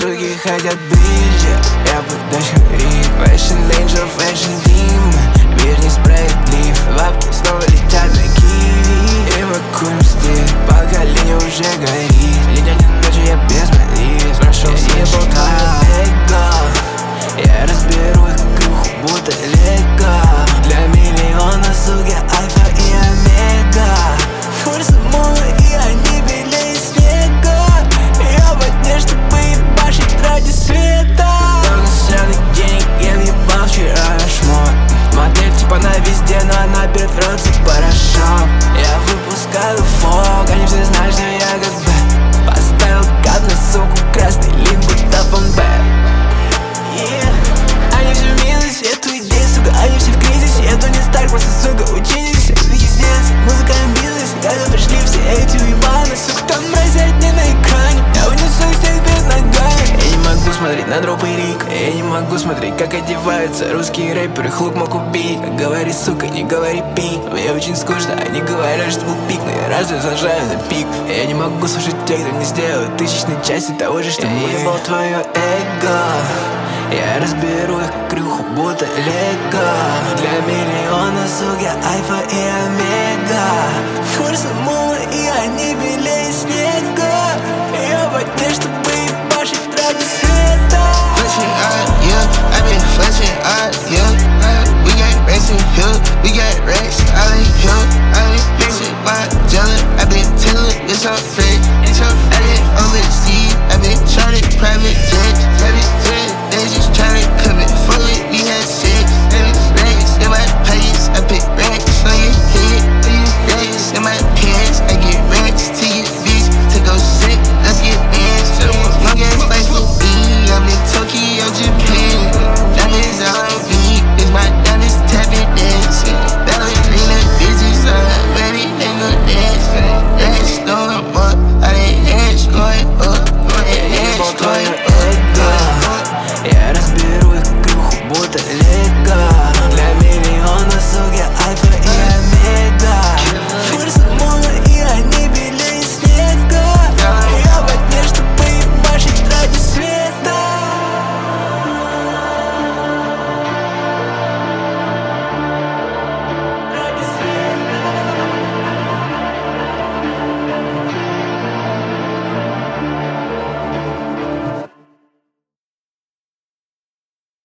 руки хотят ближе, я подачу ритм. Fashion angel, fashion demon, мир несправедлив. Бабки снова летят на киви, и мы курим стиль. Поколение уже горит, летят ночи, я без молитв. Прошел съебал твое эго, я разберу их крюху, будто лего. Для миллиона, сука, альфа и омега. Форса мола, и они белее снега. Я в огне, чтобы ебашить ради света. Много сраных денег я въебал вчера шмот. Модель типа она везде, но она берет в рот и порошок. Я выпускаю фок, они все знают, что я как бы поставил кап на суку, красный лин, будто фонбэк. Они все в минусе, эту идею, сука, они все в кризисе. Я Тони Старк, просто, сука, ученица, пиздец. Музыкальный бизнес, когда пришли все эти уебаны, сука, там мразь одни на экране. Я унесу их всех перед ногами. Я не могу смотреть на дропы Рик, я не могу смотреть, как одеваются русские рэперы, хлоп мог убить. Говори, сука, не говори пик. Мне очень скучно, они говорят, что был пик, но я разве сажаю на пик. Я не могу слушать тех, кто не сделал тысячной части того же, что мы. Я ебал твое эго, я разберу их крюху, будто лего. Для миллиона, сука, альфа и омега. Форса мола, и они белее снега. Я в огне, чтобы